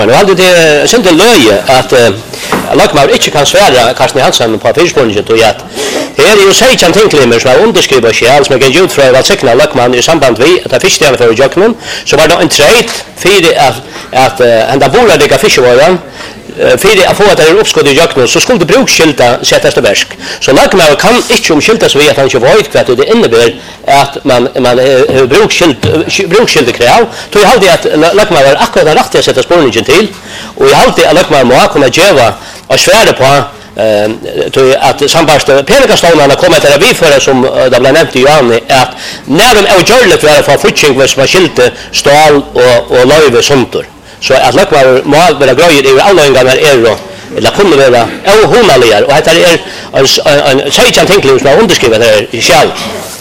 Men hade det synd det löje att Lackmar inte kan svära Karsten Hansen på Facebook och att det är ju säg kan tänka som har underskriva själv som kan ut för att säkra Lackman i samband med att fiskstjärna för Jackman så var det en trade för att ända boladiga fiskevara för att få att det är uppskott i Jackman så skulle bruksskylta sättas till verk. Så Lackmar kan inte skylta så att han inte vet vad det innebär att man bruksskylta krav. Så jag hade att Lackmar var akkurat rätt att sätta spårningen till och jag hade att Lackmar må kunna geva och svära på att sambarsta pengastonarna kommer att vi för som det blev nämnt i Johan att när de är görligt vara för flytting med som skilte stål och löve sontor så att Lackmar må vara grejer i alla gånger är eller kunde vara ohonaliga och det är en säg kan tänka som underskriva det själv